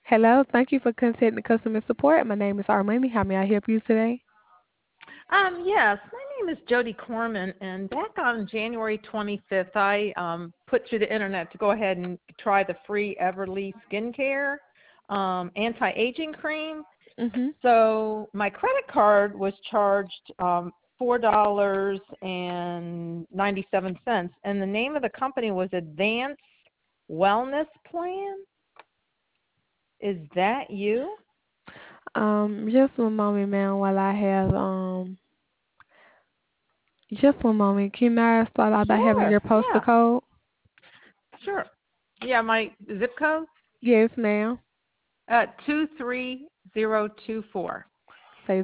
Hello, thank you for contacting customer support. My name is Armani. How may I help you today? Yes, my name is Jody Corman, and back on January 25th, I put through the internet to go ahead and try the free Everly skincare anti-aging cream. Mhm. So my credit card was charged $4.97, and the name of the company was Advanced Wellness Plan. Is that you? Just one moment, ma'am, while I have just one moment. Can I start out by having Sure. your postal Yeah. code? Sure. Yeah, my zip code Yes, ma'am. 23024. Say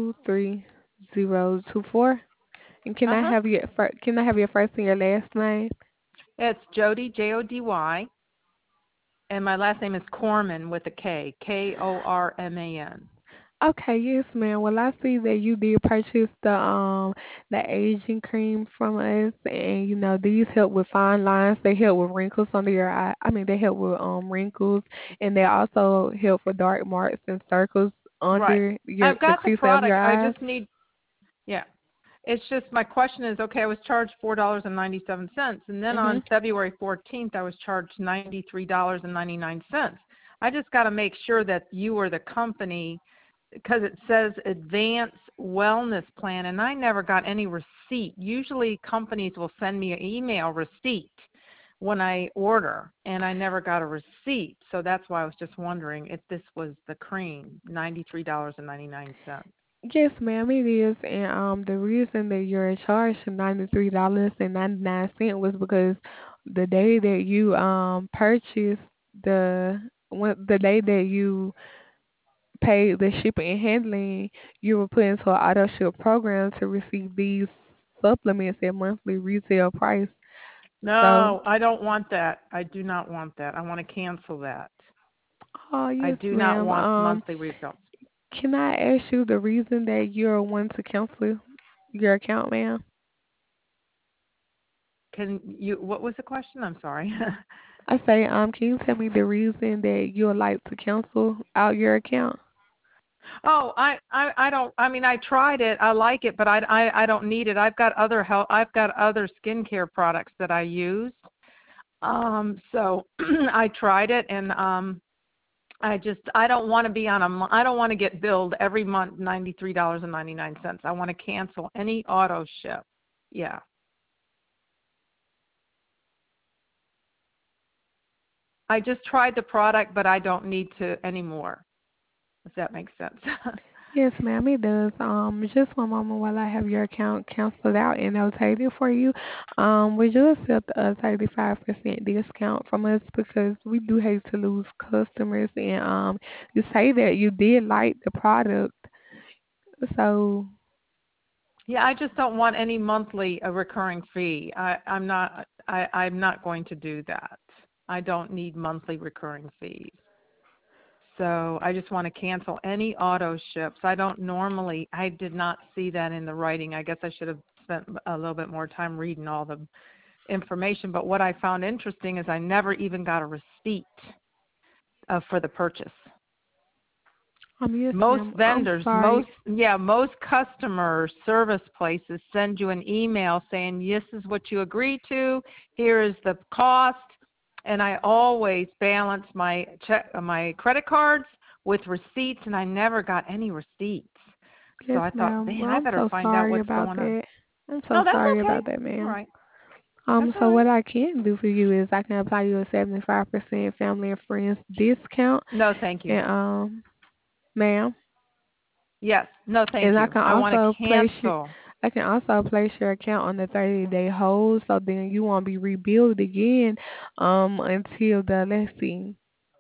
23024. And Uh huh. can I have your first and your last name? It's Jody Jody, and my last name is Corman with a Korman. Okay, yes, ma'am. Well, I see that you did purchase the aging cream from us, and these help with fine lines. They help with wrinkles under your eye. I mean, they help with wrinkles, and they also help for dark marks and circles Right. under I've the got the crease of your product. I eyes. just need. Yeah. It's just my question is, okay, I was charged $4.97, and then on Mhm. February 14th, I was charged $93.99. I just got to make sure that you are the company because it says Advanced Wellness Plan, and I never got any receipt. Usually, companies will send me an email receipt when I order, and I never got a receipt. So that's why I was just wondering if this was the cream, $93.99. Yes, ma'am, it is. And the reason that you're charged $93.99 was because the day that you purchased the day that you paid the shipping and handling, you were put into an auto ship program to receive these supplements at monthly retail price. So, No, I don't want that. I do not want that. I want to cancel that. oh I yes, do not ma'am. want monthly refills. Can I ask you the reason that you're wanting to cancel your account, ma'am? Can you? What was the question? I'm sorry. I say, can you tell me the reason that you would like to cancel out your account? Oh, I don't. I mean, I tried it. I like it, but I don't need it. I've got other help. I've got other skincare products that I use. So I tried it, and I don't want to be on I don't want to get billed every month $93.99. I want to cancel any auto ship. Yeah. I just tried the product, but I don't need to anymore. If that makes sense. Yes, ma'am, it does. Just one moment while I have your account canceled out and notated for you. Would you accept a 35% discount from us because we do hate to lose customers and you say that you did like the product, so Yeah, I just don't want any monthly a recurring fee. I'm not going to do that. I don't need monthly recurring fees. So I just want to cancel any auto ships. I did not see that in the writing. I guess I should have spent a little bit more time reading all the information. But what I found interesting is I never even got a receipt for the purchase. yes, Most ma'am. I'm vendors, sorry. most customer service places send you an email saying, this is what you agreed to, here is the cost, and I always balance my credit cards with receipts, and I never got any receipts. So Yes, I thought, ma'am. man, Well, I I'm better so find out sorry what's about going on. that. I'm so No, that's sorry okay. about that, All ma'am. right. That's all So right. what I can do for you is I can apply you a 75% family and friends discount, No, thank you. and ma'am, Yes. No, thank and you. I want to cancel. I can also place your account on the 30-day hold, so then you won't be rebilled again, until the let's see.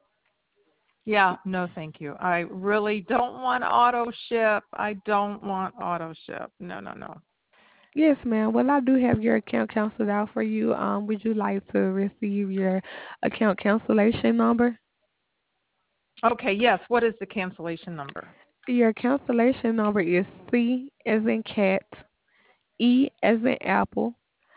Yeah, no, thank you. I really don't want auto ship. I don't want auto ship. No, no, no. Yes, ma'am. Well, I do have your account canceled out for you. Would you like to receive your account cancellation number? Okay, yes. What is the cancellation number? Your cancellation number is C as in cat, E as in apple,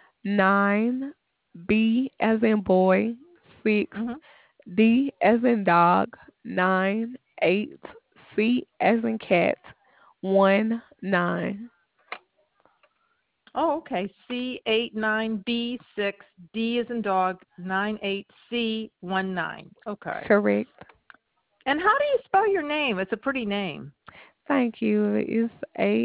9, B as in boy, 6, Mhm. D as in dog, C as in cat 19. Oh, okay. C89B6D is in dog 98C19. Okay. Correct. And how do you spell your name? It's a pretty name. Thank you. It's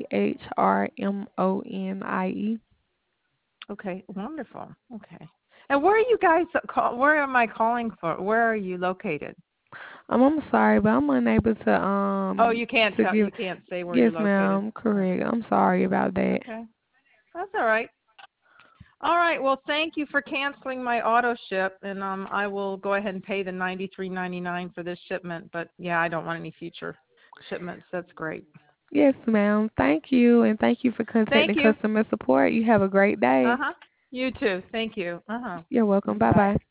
Ahrmonie. Okay, wonderful. Okay. And where are you guys where am I calling for? Where are you located? I'm sorry, but I'm unable Oh, you can't to tell, give. you can't say where you're Yes, located. ma'am. All right. Correct. I'm sorry about that. Okay. That's all right. All right. Well, thank you for canceling my auto ship, and I will go ahead and pay the $93.99 for this shipment. But yeah, I don't want any future shipments. That's great. Yes, ma'am. Thank you, and thank you for Thank contacting you. customer support. You have a great day. Uh huh. You too. Thank you. Uh huh. You're welcome. Bye Bye. bye.